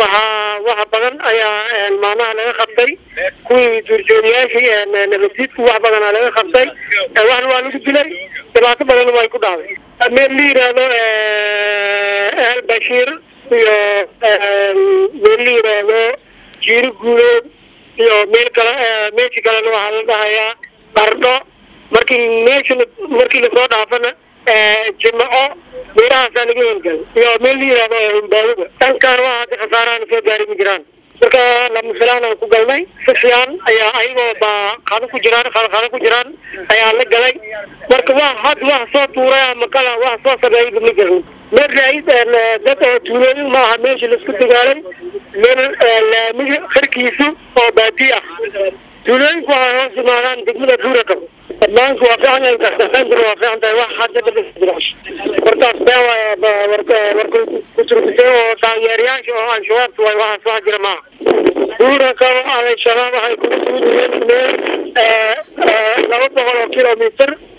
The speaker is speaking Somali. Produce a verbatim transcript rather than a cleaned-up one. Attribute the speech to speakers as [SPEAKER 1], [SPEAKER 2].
[SPEAKER 1] waxa waxa badan ayaa maamaha laga qabtay kuwii duurjoogyaashii nabadgedku wax badan laga qabtay waxna waa lagu dilay dhibaato badan way ku dhacday meel la yiraahdo El Bashir iyo meel la yiraahdo Jiirguuleed iyo meel kale meeshii kale waxaa la dhahayaa Bardho markii meeshii markii la soo dhaafana jimco meelahaas laga helgal iyo meel la yiraahdo Humbaawada tankaan waxa khasaaraan soo gaari jiraan marka lama filaan ku galnay si fiican ayaa ayagoo ba qado ku jiraan qado ku jiraan ayaa la galay marka waa had wax soo tuuray ama kala wax soo sameeyay ma jirin meel raayid dad oo tuulooyin ma aha meeshii la isku dagaalay meel laamiga qarkiisu oo baadi ah tuulooyinku waxay hoos imaadaan degmada Buuraka maanku waa fiican in kasta xandro waa fiican tahay wax hadda dadka warkaas daawa warka warka ku turbiyo taageerayaasha oo aan shabaab way waxa soo jira ma Buuraka ay shabaab ay ku soo dhigeen laba boqol kiiloomitir